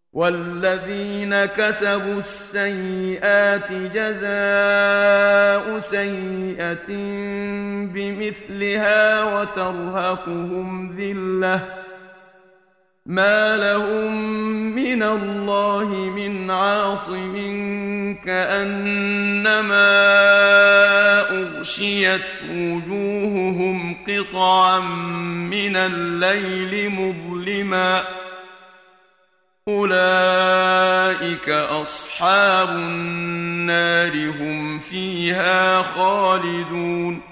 والذين كسبوا السيئات جزاء سيئة بمثلها وترهقهم ذلة ما لهم من الله من عاصم كأنما أغشيت وجوههم قطعا من الليل مظلما أولئك أصحاب النار هم فيها خالدون